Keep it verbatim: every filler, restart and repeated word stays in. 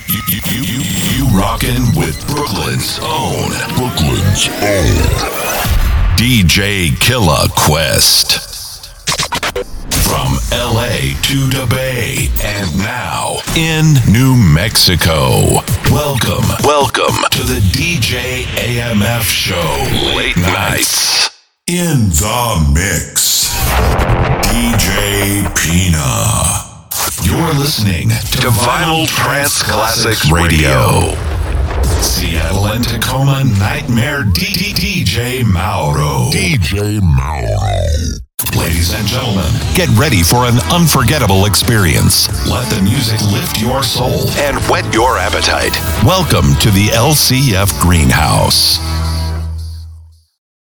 You, you, you, you, you rockin' with Brooklyn's own, Brooklyn's own D J Killa Quest. From L A to the Bay and now in New Mexico. Welcome, welcome to the D J A M F show. Late nights in the mix. D J Pina. You're listening to Vinyl Trance Classics Radio. Seattle and Tacoma Nightmare D D D J Mauro. D J Mauro. Ladies and gentlemen, get ready for an unforgettable experience. Let the music lift your soul and whet your appetite. Welcome to the L C F Greenhouse.